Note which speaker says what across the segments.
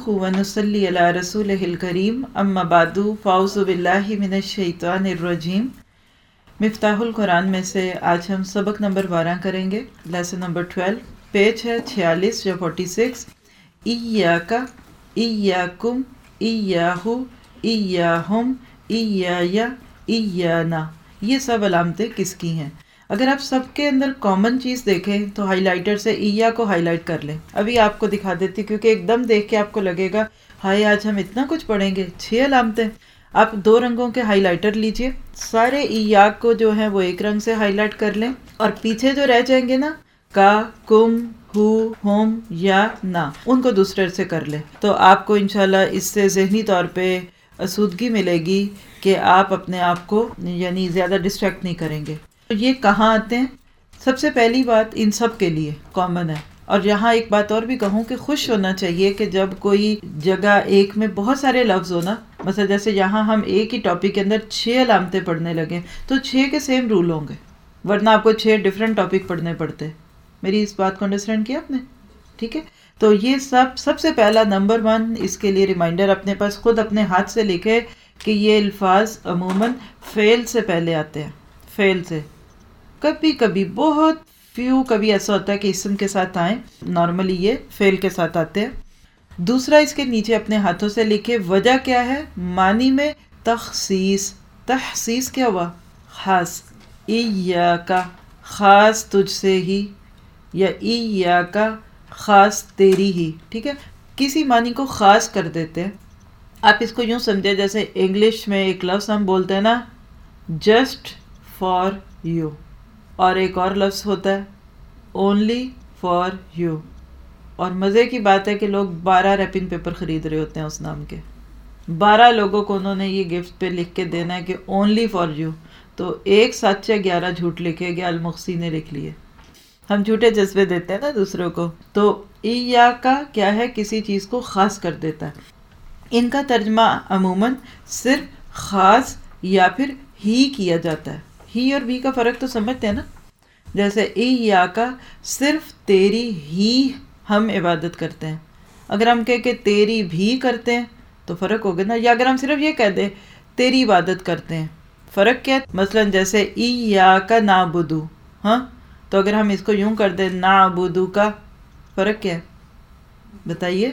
Speaker 1: و نصلی علی رسولہ الکریم اما بعد فاعوذ باللہ من الشیطان الرجیم۔ مفتاح القرآن میں سے آج ہم سبق نمبر 12 کریں گے، لیسن نمبر 12، پیج ہے 46 یا 46۔ ایاک، ایاکم، ایاہو، ایاہم، ایایا، ایانا، یہ سب علامتیں کس کی ہیں؟ اگر آپ سب کے اندر کامن چیز دیکھیں تو ہائی لائٹر سے ایا کو ہائی لائٹ کر لیں۔ ابھی آپ کو دکھا دیتی کیونکہ ایک دم دیکھ کے آپ کو لگے گا ہائے آج ہم اتنا کچھ پڑھیں گے، 6 علامتیں۔ آپ 2 رنگوں کے ہائی لائٹر لیجئے، سارے ایا کو جو ہیں وہ ایک رنگ سے ہائی لائٹ کر لیں، اور پیچھے جو رہ جائیں گے نا، کا، کم، ہو، ہوم یا نا، ان کو دوسرے سے کر لیں، تو آپ کو انشاءاللہ اس سے ذہنی طور پہ آسودگی ملے گی کہ آپ اپنے آپ کو یعنی زیادہ ڈسٹریکٹ نہیں کریں گے۔ تو یہ کہاں آتے ہیں؟ سب سے پہلی بات ان سب کے لیے کامن ہے، اور یہاں ایک بات اور بھی کہوں کہ خوش ہونا چاہیے کہ جب کوئی جگہ ایک میں بہت سارے لفظ ہونا، مثلا جیسے یہاں ہم ایک ہی ٹاپک کے اندر 6 علامتیں پڑھنے لگے تو 6 کے سیم رول ہوں گے، ورنہ آپ کو 6 ڈیفرنٹ ٹاپک پڑھنے پڑتے۔ میری اس بات کو انڈرسٹینڈ کیا آپ نے؟ ٹھیک ہے، تو یہ سب سے پہلا نمبر 1 اس کے لیے ریمائنڈر اپنے پاس خود اپنے ہاتھ سے لکھے کہ یہ الفاظ عموماً فعل سے پہلے آتے ہیں، فعل سے۔ کبھی کبھی بہت فیو کبھی ایسا ہوتا ہے کہ اسم کے ساتھ آئیں، نارملی یہ فعل کے ساتھ آتے ہیں۔ دوسرا اس کے نیچے اپنے ہاتھوں سے لکھے وجہ کیا ہے؟ معنی میں تخصیص، تخصیص کیا ہوا؟ خاص، ایاک خاص تجھ سے ہی، یا ایاک خاص تیری ہی، ٹھیک ہے، کسی معنی کو خاص کر دیتے ہیں۔ آپ اس کو یوں سمجھے جیسے انگلش میں ایک لفظ ہم بولتے ہیں نا، جسٹ فار یو، اور ایک اور لفظ ہوتا ہے اونلی فار یو، اور مزے کی بات ہے کہ لوگ 12 ریپنگ پیپر خرید رہے ہوتے ہیں اس نام کے، 12 لوگوں کو انہوں نے یہ گفٹ پہ لکھ کے دینا ہے کہ اونلی فار یو، تو ایک سچ یا 11 جھوٹ لکھے گیا، المخسی نے لکھ لیے۔ ہم جھوٹے جذبے دیتے ہیں نا دوسروں کو، تو ایاک کیا ہے؟ کسی چیز کو خاص کر دیتا ہے۔ ان کا ترجمہ عموماً صرف خاص یا پھر ہی کیا جاتا ہے۔ ہی اور بھی کا فرق تو سمجھتے ہیں نا، جیسے ایاک صرف تیری ہی ہم عبادت کرتے ہیں، اگر ہم کہیں کہ تیری بھی کرتے ہیں تو فرق ہوگا نا، یا اگر ہم صرف یہ کہہ دیں تیری عبادت کرتے ہیں، فرق کیا ہے؟ مثلا جیسے ایاک نعبدو، ہاں، تو اگر ہم اس کو یوں کر دیں نعبدو کا، فرق کیا ہے بتائیے؟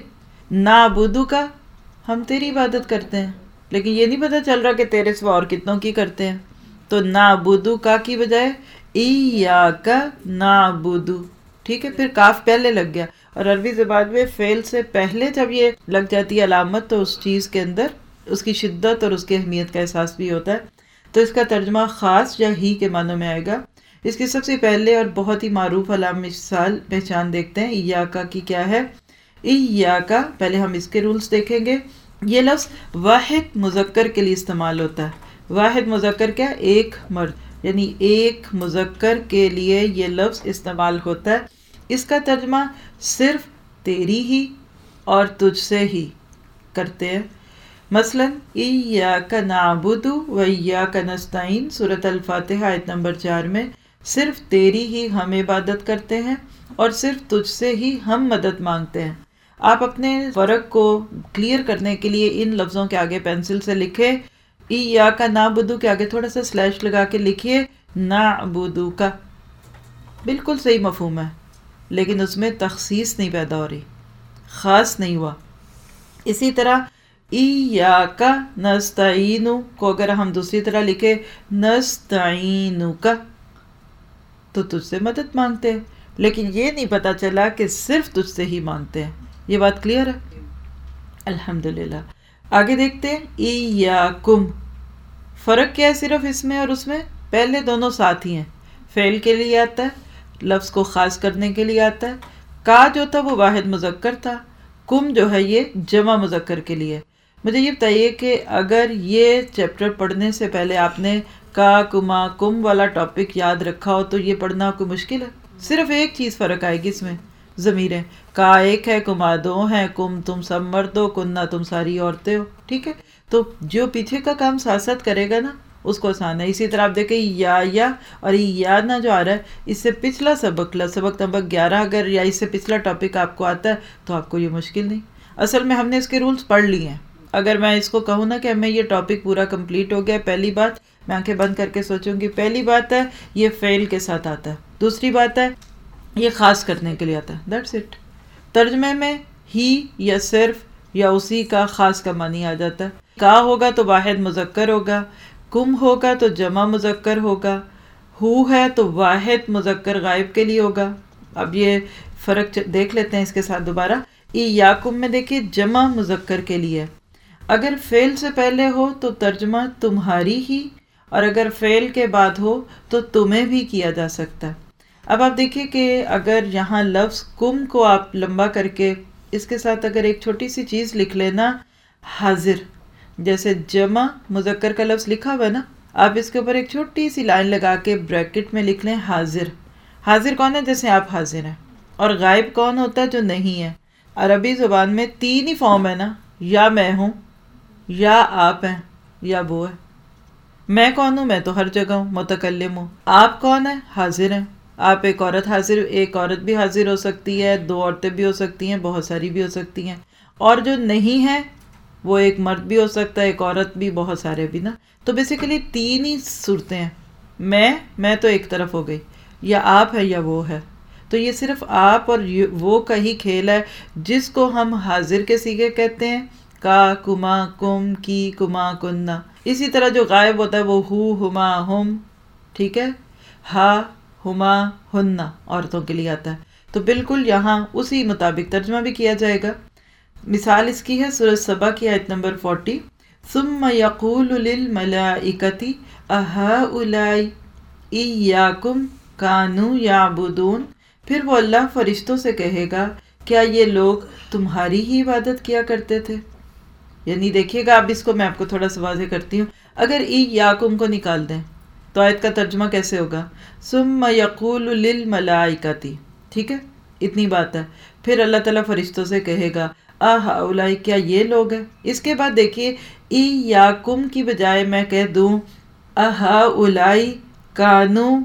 Speaker 1: نعبدو کا ہم تیری عبادت کرتے ہیں، لیکن یہ نہیں پتہ چل رہا کہ تیرے سوا اور کتنوں کی کرتے ہیں، تو نعبدو کا کی بجائے ایاک نعبدو، ٹھیک ہے، پھر کاف پہلے لگ گیا، اور عربی زبان میں فعل سے پہلے جب یہ لگ جاتی ہے علامت تو اس چیز کے اندر اس کی شدت اور اس کی اہمیت کا احساس بھی ہوتا ہے، تو اس کا ترجمہ خاص یا ہی کے معنوں میں آئے گا۔ اس کی سب سے پہلے اور بہت ہی معروف علامت مثال پہچان دیکھتے ہیں ایاک کی کیا ہے۔ ایاک، پہلے ہم اس کے رولز دیکھیں گے۔ یہ لفظ واحد مذکر کے لیے استعمال ہوتا ہے۔ واحد مذکر کیا؟ ایک مرد، یعنی ایک مذکر کے لیے یہ لفظ استعمال ہوتا ہے۔ اس کا ترجمہ صرف تیری ہی اور تجھ سے ہی کرتے ہیں۔ مثلا ایاک نعبد و ایاک نستعین، سورۃ الفاتحہ آیت نمبر 4 میں صرف تیری ہی ہم عبادت کرتے ہیں اور صرف تجھ سے ہی ہم مدد مانگتے ہیں۔ آپ اپنے فرق کو کلیئر کرنے کے لیے ان لفظوں کے آگے پینسل سے لکھیں، ایاک نعبد کے آگے تھوڑا سا سلیش لگا کے لکھیے نعبد کا، بالکل صحیح مفہوم ہے، لیکن اس میں تخصیص نہیں پیدا ہو رہی، خاص نہیں ہوا۔ اسی طرح ایاک نستعین کو اگر ہم دوسری طرح لکھیں نستعین کا، تو تجھ سے مدد مانگتے ہیں، لیکن یہ نہیں پتا چلا کہ صرف تجھ سے ہی مانگتے ہیں۔ یہ بات کلیئر ہے؟ الحمدللہ۔ آگے دیکھتے ہیں ایاکم، فرق کیا ہے صرف اس میں اور اس میں؟ پہلے دونوں ساتھ ہی ہیں، فعل کے لیے آتا ہے، لفظ کو خاص کرنے کے لیے آتا ہے۔ کا جو تھا وہ واحد مذکر تھا، کم جو ہے یہ جمع مذکر کے لیے۔ مجھے یہ بتائیے کہ اگر یہ چیپٹر پڑھنے سے پہلے آپ نے کا، کما، کم والا ٹاپک یاد رکھا ہو تو یہ پڑھنا کوئی مشکل ہے؟ صرف ایک چیز فرق آئے گی اس میں، ضمیریں، کا ایک ہے، کما 2 ہیں، کم تم سب مرد ہو، کننا تم ساری عورتیں ہو، ٹھیک ہے، تو جو پیچھے کا کام ساتھ ساتھ کرے گا نا اس کو آسان ہے۔ اسی طرح آپ دیکھیں یا اور یادنا جو آ رہا ہے، اس سے پچھلا سبق نمبر 11 اگر یا اس سے پچھلا ٹاپک آپ کو آتا ہے تو آپ کو یہ مشکل نہیں۔ اصل میں ہم نے اس کے رولز پڑھ لیے ہیں. اگر میں اس کو کہوں نا کہ ہمیں یہ ٹاپک پورا کمپلیٹ ہو گیا، پہلی بات میں آنکھیں بند کر کے سوچوں گی، پہلی بات ہے یہ فعل کے ساتھ آتا ہے، دوسری بات ہے یہ خاص کرنے کے لیے آتا ہے. That's it. ترجمے میں ہی یا صرف یا اسی کا خاص کا معنی آ جاتا ہے. کا ہوگا تو واحد مذکر ہوگا، کم ہوگا تو جمع مذکر ہوگا، ہو ہے تو واحد مذکر غائب کے لیے ہوگا. اب یہ فرق دیکھ لیتے ہیں اس کے ساتھ دوبارہ. ایاکم میں دیکھیے جمع مذکر کے لیے، اگر فعل سے پہلے ہو تو ترجمہ تمہاری ہی، اور اگر فعل کے بعد ہو تو تمہیں بھی کیا جا سکتا ہے. اب آپ دیکھیے کہ اگر یہاں لفظ کم کو آپ لمبا کر کے اس کے ساتھ اگر ایک چھوٹی سی چیز لکھ لینا حاضر، جیسے جمع مذکر کا لفظ لکھا ہوا ہے نا، آپ اس کے اوپر ایک چھوٹی سی لائن لگا کے بریکٹ میں لکھ لیں حاضر. حاضر کون ہے؟ جیسے آپ حاضر ہیں. اور غائب کون ہوتا ہے؟ جو نہیں ہے. عربی زبان میں 3 ہی فارم ہے نا، یا میں ہوں، یا آپ ہیں، یا وہ ہے. میں کون ہوں؟ میں تو ہر جگہ ہوں، متکلم ہوں. آپ کون ہیں؟ حاضر ہیں. آپ ایک عورت حاضر، ایک عورت بھی حاضر ہو سکتی ہے، 2 عورتیں بھی ہو سکتی ہیں، بہت ساری بھی ہو سکتی ہیں. اور جو نہیں ہے وہ ایک مرد بھی ہو سکتا ہے، ایک عورت بھی، بہت سارے بھی نا. تو بیسیکلی 3 ہی صورتیں ہیں. میں تو ایک طرف ہو گئی، یا آپ ہے یا وہ ہے. تو یہ صرف آپ اور وہ کا ہی کھیل ہے جس کو ہم حاضر کے صیغے کہتے ہیں، کا، کما، کم، کی، کما، کننا. اسی طرح جو غائب ہوتا ہے وہ ہو، ہما، ہم، ٹھیک ہے، ہا، ہما، ہننا عورتوں کے لیے آتا ہے. تو بالکل یہاں اسی مطابق ترجمہ بھی کیا جائے گا. مثال اس کی ہے سورۃ سبا کی آیت نمبر 40. ثم یقول للملائکۃ اہؤلاء ایاکم کانوا یعبدون. پھر وہ اللہ فرشتوں سے کہے گا کیا یہ لوگ تمہاری ہی عبادت کیا کرتے تھے. یعنی دیکھیے گا، اب اس کو میں آپ کو تھوڑا سا واضح کرتی ہوں. اگر ایاکم کو نکال دیں تو آیت کا ترجمہ کیسے ہوگا؟ ثم یقول للملائکۃ. ٹھیک ہے، اتنی بات ہے. پھر اللہ تعالیٰ فرشتوں سے کہے گا اہؤلاء، کیا یہ لوگ ہیں. اس کے بعد دیکھیے ایاکم کی بجائے میں کہہ دوں اہؤلاء کانوا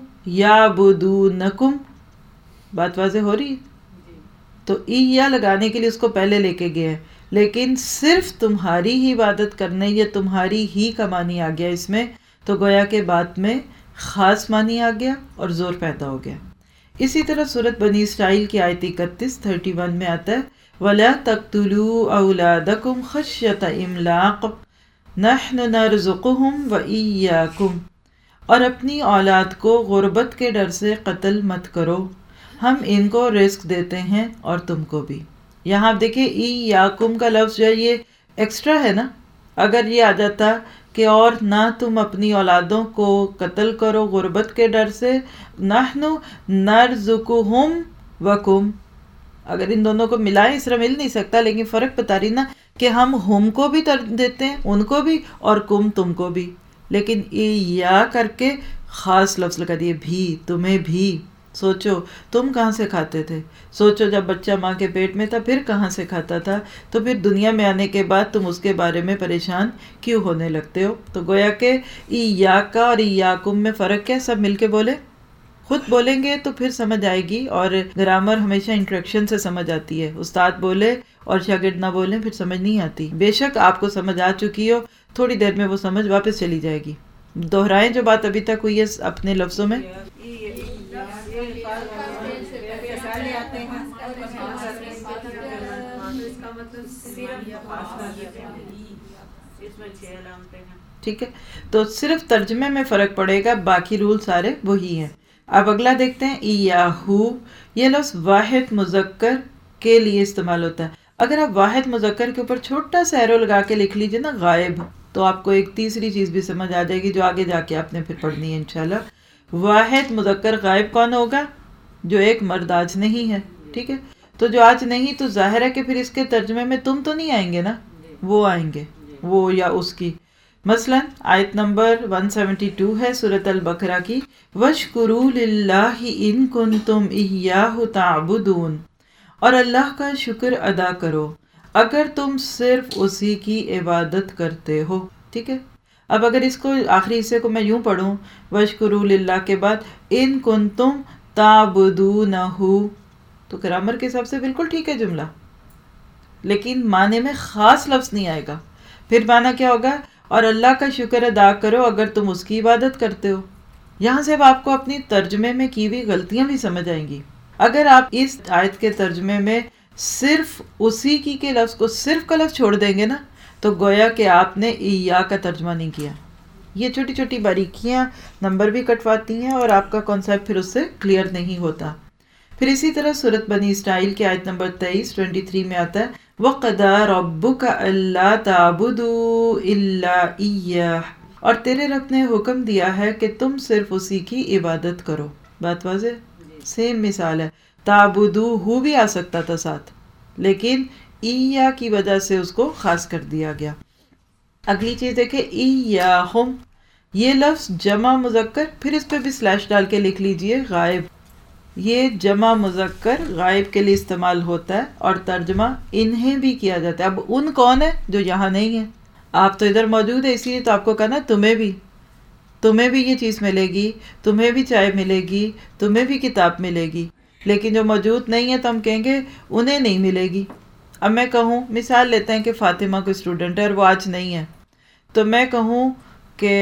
Speaker 1: یعبدونکم. بات واضح ہو رہی ہے؟ تو یا لگانے کے لیے اس کو پہلے لے کے گئے ہیں، لیکن صرف تمہاری ہی عبادت کرنے یا تمہاری ہی کا معنی آ گیا اس میں. تو گویا کہ بات میں خاص معنی آ گیا اور زور پیدا ہو گیا. اسی طرح سورۃ بنی اسرائیل کی آیت 31 میں آتا ہے وَلَا تَقْتُلُوا أَوْلَادَكُمْ خَشْيَةَ إِمْلَاقٍ نَحْنُ نَرْزُقُهُمْ وَإِيَّاكُمْ. اور اپنی اولاد کو غربت کے ڈر سے قتل مت کرو، ہم ان کو رزق دیتے ہیں اور تم کو بھی. یہاں آپ دیکھیں ایاکم کا لفظ جو ہے یہ ایکسٹرا ہے نا. اگر یہ آ جاتا کہ اور نہ تم اپنی اولادوں کو قتل کرو غربت کے ڈر سے، نحن نرزقہم وکم. اگر ان دونوں کو ملائیں اس طرح مل نہیں سکتا، لیکن فرق بتا رہی نا کہ ہم کو بھی دیتے ہیں، ان کو بھی، اور کم تم کو بھی. لیکن یا کر کے خاص لفظ لگا دیے، بھی، تمہیں بھی. سوچو تم کہاں سے کھاتے تھے، سوچو جب بچہ ماں کے پیٹ میں تھا پھر کہاں سے کھاتا تھا، تو پھر دنیا میں آنے کے بعد تم اس کے بارے میں پریشان کیوں ہونے لگتے ہو. تو گویا کہ ایاکا اور ایاکم میں فرق کیا؟ سب مل کے بولے. خود بولیں گے تو پھر سمجھ آئے گی، اور گرامر ہمیشہ انٹریکشن سے سمجھ آتی ہے. استاد بولے اور شاگرد نہ بولیں پھر سمجھ نہیں آتی. بے شک آپ کو سمجھ آ چکی ہو، تھوڑی دیر میں وہ سمجھ واپس چلی جائے گی. دہرائیں جو بات ابھی تک ہوئی ہے اپنے لفظوں میں. ٹھیک ہے، تو صرف ترجمے میں فرق پڑے گا، باقی رول سارے وہی ہیں. اب اگلا دیکھتے ہیں ایاہو. یہ لفظ واحد مذکر کے لیے استعمال ہوتا ہے. اگر آپ واحد مذکر کے اوپر چھوٹا سا ایرو لگا کے لکھ لیجیے نا غائب، تو آپ کو ایک تیسری چیز بھی سمجھ آ جائے گی جو آگے جا کے آپ نے پھر پڑھنی ہے انشاءاللہ. واحد مذکر غائب کون ہوگا؟ جو ایک مرد آج نہیں ہے. ٹھیک ہے، تو جو آج نہیں تو ظاہر ہے کہ پھر اس کے ترجمے میں تم تو نہیں آئیں گے نا، وہ آئیں گے، وہ یا اس کی. مثلا آیت نمبر 172 ہے سورۃ البقرہ کی، وَاشْكُرُوا لِلَّهِ إِن كُنتُمْ إِيَّاهُ تَعْبُدُونَ. اور اللہ کا شکر ادا کرو اگر تم صرف اسی کی عبادت کرتے ہو. ٹھیک ہے، اب اگر اس کو آخری حصے کو میں یوں پڑھوں وَاشْكُرُوا لِلَّهِ کے بعد إِن كُنتُمْ تَعْبُدُونَهُ، تو گرامر کے حساب سے بالکل ٹھیک ہے جملہ. لیکن معنی میں خاص لفظ نہیں آئے گا. پھر معنی کیا ہوگا؟ اور اللہ کا شکر ادا کرو اگر تم اس کی عبادت کرتے ہو. یہاں سے اب آپ کو اپنی ترجمے میں کی ہوئی غلطیاں بھی سمجھ آئیں گی. اگر آپ اس آیت کے ترجمے میں صرف اسی کی کے لفظ کو صرف کا لفظ چھوڑ دیں گے نا تو گویا کہ آپ نے ایا کا ترجمہ نہیں کیا. یہ چھوٹی چھوٹی باریکیاں نمبر بھی کٹواتی ہیں اور آپ کا کانسیپٹ پھر اس سے کلیئر نہیں ہوتا. پھر اسی طرح سورۃ بنی اسرائیل کی آیت نمبر 23 میں آتا ہے وَقَضَىٰ رَبُّكَ أَلَّا تَعْبُدُوا إِلَّا إِيَّاهُ، اور تیرے رب نے حکم دیا ہے کہ تم صرف اسی کی عبادت کرو. بات واضح؟ سیم مثال ہے. تعبدو ہو بھی آ سکتا تھا ساتھ، لیکن ایا کی وجہ سے اس کو خاص کر دیا گیا. اگلی چیز ہے کہ ایاہم، یہ لفظ جمع مذکر، پھر اس پہ بھی سلیش ڈال کے لکھ لیجئے غائب. یہ جمع مذکر غائب کے لیے استعمال ہوتا ہے اور ترجمہ انہیں بھی کیا جاتا ہے. اب ان کون ہے؟ جو یہاں نہیں ہے. آپ تو ادھر موجود ہے، اسی لیے تو آپ کو کہنا تمہیں بھی یہ چیز ملے گی، تمہیں بھی چائے ملے گی، تمہیں بھی کتاب ملے گی. لیکن جو موجود نہیں ہے تو ہم کہیں گے انہیں نہیں ملے گی. اب میں کہوں، مثال لیتے ہیں کہ فاطمہ کوئی اسٹوڈنٹ ہے اور وہ آج نہیں ہے، تو میں کہوں کہ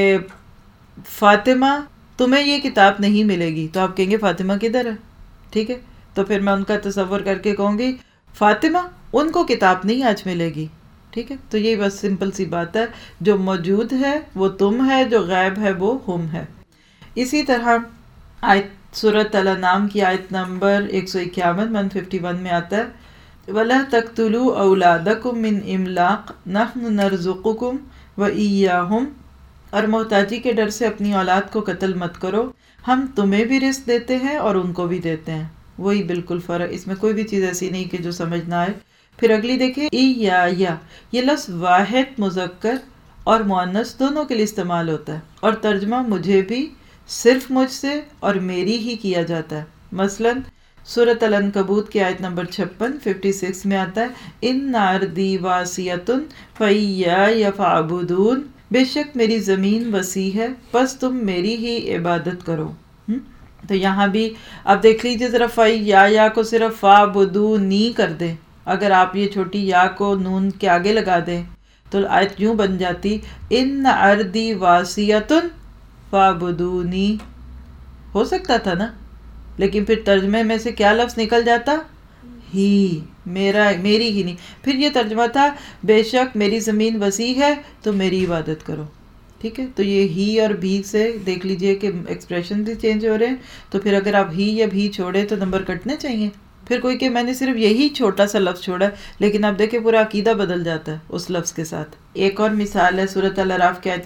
Speaker 1: فاطمہ تمہیں یہ کتاب نہیں ملے گی، تو آپ کہیں گے فاطمہ کدھر ہے؟ ٹھیک ہے، تو پھر میں ان کا تصور کر کے کہوں گی فاطمہ ان کو کتاب نہیں آج ملے گی. ٹھیک ہے، تو یہ بس سمپل سی بات ہے. جو موجود ہے وہ تم ہے، جو غائب ہے وہ ہم ہے. اسی طرح آیت سورۃ الانعام کی آیت نمبر 151 151 میں آتا ہے وَلَا تَقْتُلُوا أَوْلَادَكُمْ مِنْ إِمْلَاقٍ نَحْنُ نَرْزُقُكُمْ وَإِيَّاهُمْ، اور محتاجی کے ڈر سے اپنی اولاد کو قتل مت کرو، ہم تمہیں بھی رزق دیتے ہیں اور ان کو بھی دیتے ہیں. وہی بالکل فرق، اس میں کوئی بھی چیز ایسی نہیں کہ جو سمجھ نہ آئے. پھر اگلی دیکھیں یا، یہ لفظ واحد مذکر اور مؤنث دونوں کے لیے استعمال ہوتا ہے اور ترجمہ مجھے بھی، صرف مجھ سے اور میری ہی کیا جاتا ہے. مثلا سورۃ العنکبوت کی آیت نمبر 56 میں آتا ہے ان ارضی واسعۃ فایای فاعبدون، بے شک میری زمین وسیع ہے پس تم میری ہی عبادت کرو. تو یہاں بھی اب دیکھ لیجیے ذرا یا کو صرف فاعبدونی کر دیں. اگر آپ یہ چھوٹی یا کو نون کے آگے لگا دیں تو آیت یوں بن جاتی ان ارضی واسعۃ فاعبدونی. ہو سکتا تھا نا، لیکن پھر ترجمے میں سے کیا لفظ نکل جاتا؟ ہی، میری ہی نہیں. پھر یہ ترجمہ تھا بے شک میری زمین وسیع ہے تو میری عبادت کرو. ٹھیک ہے، تو یہ ہی اور بھی سے دیکھ لیجئے کہ ایکسپریشن بھی چینج ہو رہے ہیں. تو پھر اگر آپ ہی یا بھی چھوڑے تو نمبر کٹنے چاہیے. پھر کوئی کہ میں نے صرف یہی چھوٹا سا لفظ چھوڑا ہے، لیکن آپ دیکھیں پورا عقیدہ بدل جاتا ہے اس لفظ کے ساتھ. ایک اور مثال ہے سورۃ الاعراف کی آیت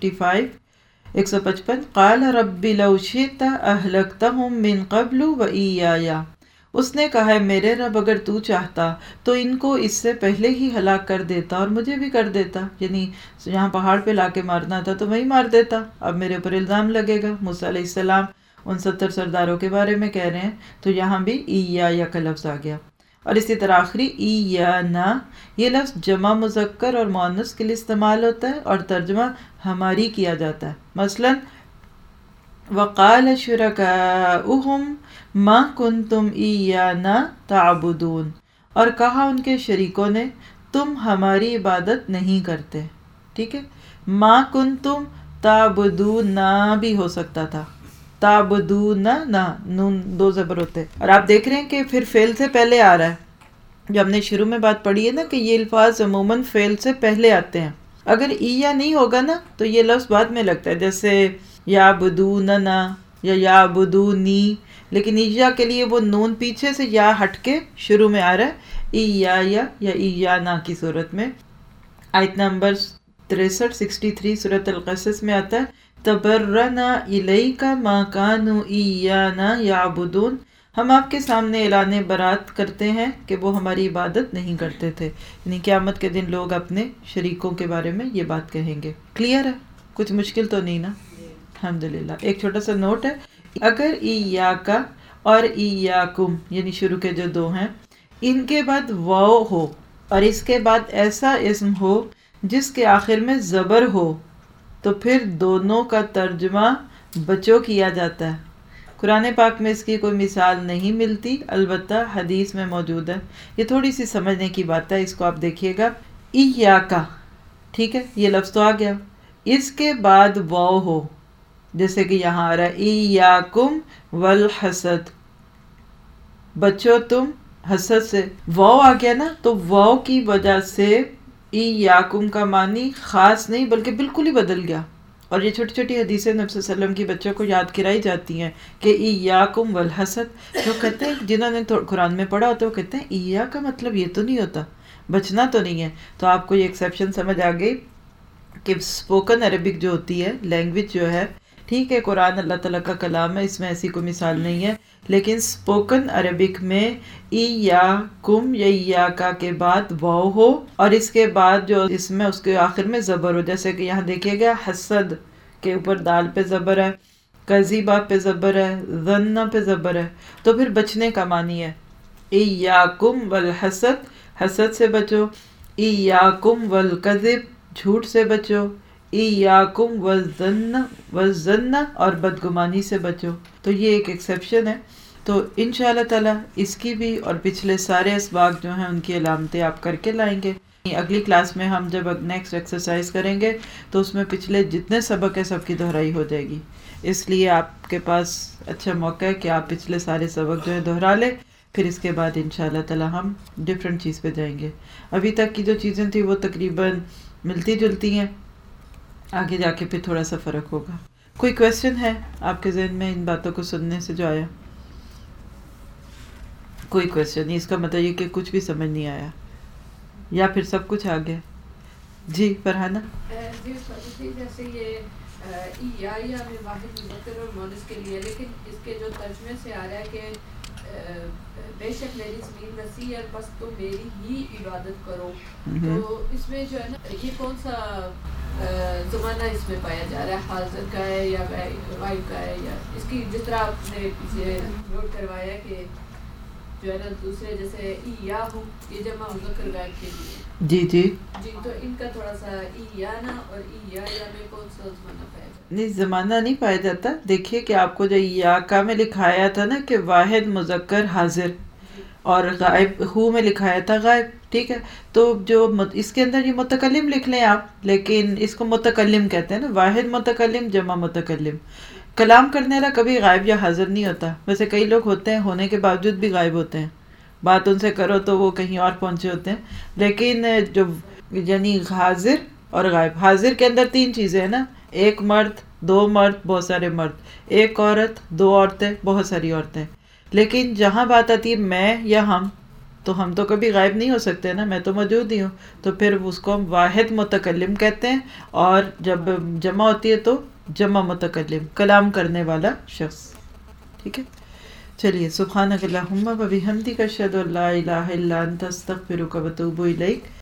Speaker 1: 155 قال رب لو شئت اہلکتہم من قبل وایای، اس نے کہا ہے میرے رب اگر تو چاہتا تو ان کو اس سے پہلے ہی ہلاک کر دیتا اور مجھے بھی کر دیتا. یعنی یہاں پہاڑ پہ لا کے مارنا تھا تو وہی مار دیتا، اب میرے اوپر الزام لگے گا. موسیٰ علیہ السلام ان 70 سرداروں کے بارے میں کہہ رہے ہیں، تو یہاں بھی ایایا کا لفظ آ گیا. اور اسی طرح آخری ایانا، یہ لفظ جمع مذکر اور مؤنث کے لیے استعمال ہوتا ہے اور ترجمہ ہماری کیا جاتا ہے. مثلا وقال شرکاؤہم ما کنتم ایانا تعبدون، اور کہا ان کے شریکوں نے تم ہماری عبادت نہیں کرتے. ٹھیک ہے، ما کنتم تعبدون بھی ہو سکتا تھا، تعبدون نہ، نون دو زبر ہوتے. اور آپ دیکھ رہے ہیں کہ پھر فعل سے پہلے آ رہا ہے. جو ہم نے شروع میں بات پڑھی ہے نا کہ یہ الفاظ عموماً فعل سے پہلے آتے ہیں. اگر ایا نہیں ہوگا نا تو یہ لفظ بعد میں لگتا ہے، جیسے یعبدوننا یا یعبدونی. لیکن اییا کے لیے وہ نون پیچھے سے یا ہٹ کے شروع میں آ رہا ہے ایایا یا ایانا کی صورت میں. آیت نمبر 63 سورۃ القصص میں آتا ہے تبرنا الیک ما کانوا ایانا یعبدون، ہم آپ کے سامنے اعلان برات کرتے ہیں کہ وہ ہماری عبادت نہیں کرتے تھے. یعنی قیامت کے دن لوگ اپنے شریکوں کے بارے میں یہ بات کہیں گے. کلیئر ہے؟ کچھ مشکل تو نہیں نا؟ الحمدللہ. ایک چھوٹا سا نوٹ ہے، اگر ایاکا اور ایاکم یعنی شروع کے جو دو ہیں ان کے بعد واو ہو اور اس کے بعد ایسا اسم ہو جس کے آخر میں زبر ہو تو پھر دونوں کا ترجمہ بچو کیا جاتا ہے. قرآن پاک میں اس کی کوئی مثال نہیں ملتی، البتہ حدیث میں موجود ہے۔ یہ تھوڑی سی سمجھنے کی بات ہے، اس کو آپ دیکھیے گا۔ ایاکا، ٹھیک ہے، یہ لفظ تو آ گیا، اس کے بعد واو ہو، جیسے کہ یہاں آ رہا ہے ایاکم والحسد، بچو تم حسد سے، واو آ گیا نا، تو واو کی وجہ سے ایاکم کا معنی خاص نہیں بلکہ بالکل ہی بدل گیا۔ اور یہ چھوٹی چھوٹی حدیثیں نبی صلی اللہ علیہ وسلم کی بچوں کو یاد کرائی جاتی ہیں کہ ایاکم والحسد، جو کہتے ہیں جنہوں نے قرآن میں پڑھا ہوتا ہے وہ کہتے ہیں ایا کا مطلب یہ تو نہیں ہوتا، بچنا تو نہیں ہے۔ تو آپ کو یہ ایکسیپشن سمجھ آ گئی کہ اسپوکن عربک جو ہوتی ہے، لینگویج جو ہے، ٹھیک ہے قرآن اللہ تعالیٰ کا کلام ہے، اس میں ایسی کوئی مثال نہیں ہے، لیکن اسپوکن عربک میں ایاکم یا ایاکا کے بعد واو ہو، اور اس کے بعد جو اس میں اس کے آخر میں زبر ہو، جیسے کہ یہاں دیکھیے گا حسد کے اوپر دال پہ زبر ہے، کذیبہ پہ زبر ہے، ظن پہ زبر ہے، تو پھر بچنے کا معنی ہے ایاکم والحسد، حسد سے بچو، ایاکم والکذب، جھوٹ سے بچو، ایاکم والظن اور بدگمانی سے بچو۔ تو یہ ایک ایکسیپشن ہے۔ تو انشاءاللہ تعالی اس کی بھی اور پچھلے سارے اسباق جو ہیں ان کی علامتیں آپ کر کے لائیں گے۔ اگلی کلاس میں ہم جب نیکسٹ ایکسرسائز کریں گے تو اس میں پچھلے جتنے سبق ہیں سب کی دہرائی ہو جائے گی، اس لیے آپ کے پاس اچھا موقع ہے کہ آپ پچھلے سارے سبق جو ہے دہرا لیں، پھر اس کے بعد انشاءاللہ تعالی ہم ڈیفرنٹ چیز پہ جائیں گے۔ ابھی تک کی جو چیزیں تھیں وہ تقریباً ملتی جلتی ہیں، آگے جا کے پھر تھوڑا سا فرق ہوگا۔ کوئی کویسچن ہے آپ کے ذہن میں ان باتوں کو سننے سے جو آیا؟ کوئی کویسچن نہیں، اس کا مطلب یہ کہ کچھ بھی سمجھ نہیں آیا یا پھر سب کچھ آ گیا؟ جی فرحانہ۔
Speaker 2: جی جیسے یہ یا میں واحد مذکر اور مؤنث کے لیے، لیکن اس کے جو ترجمے سے آ رہا ہے کہ بے شک میری زمین وسیع ہے بس تم میری ہی عبادت کرو، تو اس میں جو ہے نا یہ کون سا زمانہ اس میں پایا جا رہا ہے، حاضر کا ہے یا غائب کا ہے، یا اس کی جس طرح آپ نے پیچھے نوٹ کروایا کہ جو ہے نا دوسرے جیسے یا ہوں یہ جمع مذکر غائب کے لیے،
Speaker 1: جی جی
Speaker 2: جی تو ان کا تھوڑا سا ایانا اور یا میں کون سا زمانہ پایا جاتا ہے؟
Speaker 1: نہیں زمانہ نہیں پایا جاتا، دیکھیے کہ آپ کو جو یا کا میں لکھایا تھا نا کہ واحد مذکر حاضر، اور غائب ہو میں لکھایا تھا غائب، ٹھیک ہے، تو جو اس کے اندر یہ متکلم لکھ لیں آپ، لیکن اس کو متکلم کہتے ہیں نا، واحد متکلم جمع متکلم۔ کلام کرنے والا کبھی غائب یا حاضر نہیں ہوتا، ویسے کئی لوگ ہوتے ہیں ہونے کے باوجود بھی غائب ہوتے ہیں، بات ان سے کرو تو وہ کہیں اور پہنچے ہوتے ہیں، لیکن جو یعنی حاضر اور غائب، حاضر کے اندر تین چیزیں ہیں نا، ایک مرد، دو مرد، بہت سارے مرد، ایک عورت، دو عورتیں، بہت ساری عورتیں، لیکن جہاں بات آتی ہے میں یا ہم، تو ہم تو کبھی غائب نہیں ہو سکتے نا، میں تو موجود ہی ہوں، تو پھر اس کو ہم واحد متکلم کہتے ہیں، اور جب جمع ہوتی ہے تو جمع متکلم، کلام کرنے والا شخص، ٹھیک ہے۔ چلیے، سبحانک اللہم و بحمدک اشہد ان لا الہ الا انت استغفرک و اتوب الیک۔